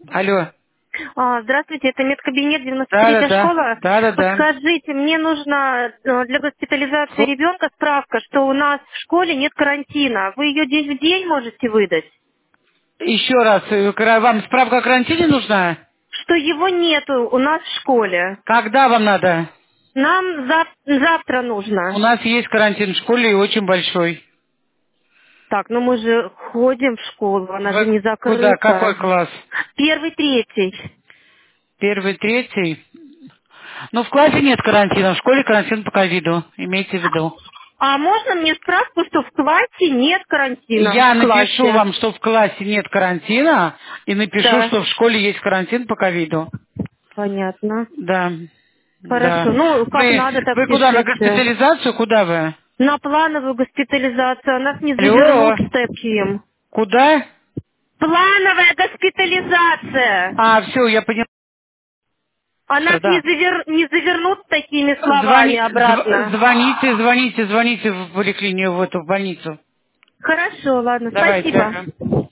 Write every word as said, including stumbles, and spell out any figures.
Алло. А, Здравствуйте, это медкабинет девяносто Да, да, третья да. школа. Да, да, да. Подскажите, мне нужно э, для госпитализации Слу- ребенка справка, что у нас в школе нет карантина. Вы ее день в день можете выдать? Еще раз, э, кра- вам справка о карантине нужна? Что его нету у нас в школе. Когда вам надо? Нам зав- завтра У нужно. нас есть карантин в школе и очень большой. Так, ну мы же ходим в школу, она же Вы не куда? Какой закрыта. класс? Первый, третий. Первый, третий? Ну, в классе нет карантина, в школе карантин по ковиду, имейте в виду. А можно мне справку, что в классе нет карантина? Я В напишу классе. вам, что в классе нет карантина, и напишу, Да, что в школе есть карантин по ковиду. понятно. Да, да. Хорошо. Ну, как Вы, надо, так вы куда, на пишите. госпитализацию, куда вы? На плановую госпитализацию. Нас не завернут Алло, с таким. куда? Плановая госпитализация. А, все, я поняла. А Всё, нас не, да. завер... не завернут такими словами Звони, зв- обратно. звоните, звоните, звоните в поликлинику, в эту в больницу. Хорошо, ладно. Давайте. Спасибо. ага.